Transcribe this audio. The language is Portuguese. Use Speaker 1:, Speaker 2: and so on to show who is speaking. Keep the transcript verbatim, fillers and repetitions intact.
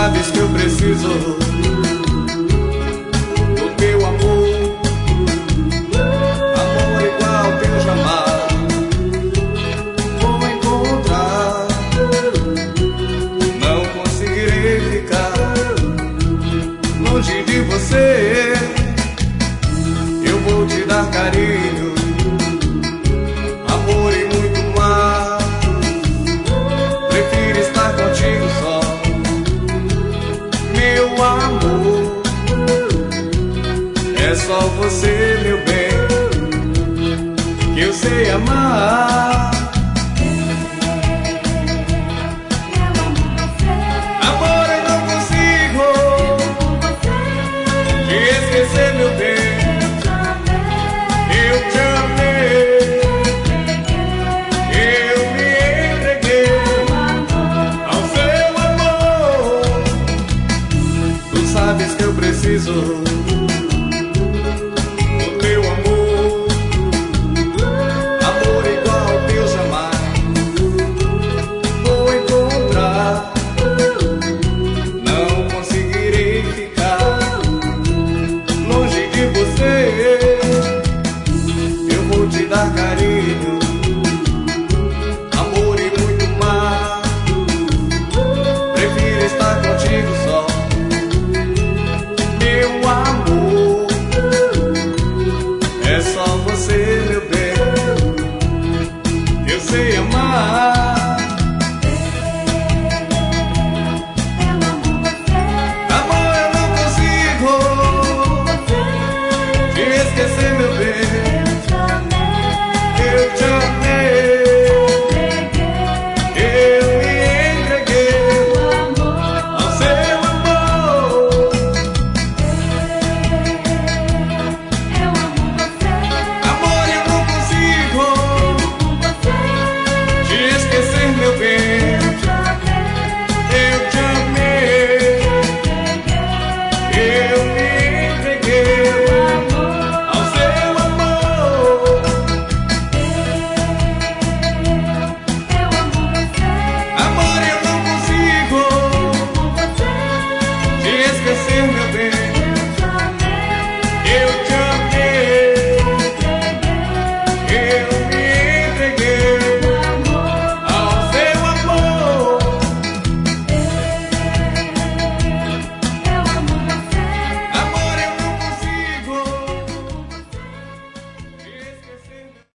Speaker 1: sabes que eu preciso do teu amor, amor igual que eu jamais vou encontrar. Não conseguirei ficar longe de você. Eu vou te dar carinho, amor e muito mais. Prefiro estar contigo só, meu amor. É só você, meu bem, que eu sei amar. Amor, eu não consigo te esquecer, meu bem. Eu te amei, eu me entreguei ao seu amor. Tu sabes que eu preciso do teu amor, amor igual que eu jamais vou encontrar. Não conseguirei ficar longe de você. Eu vou te dar carinho,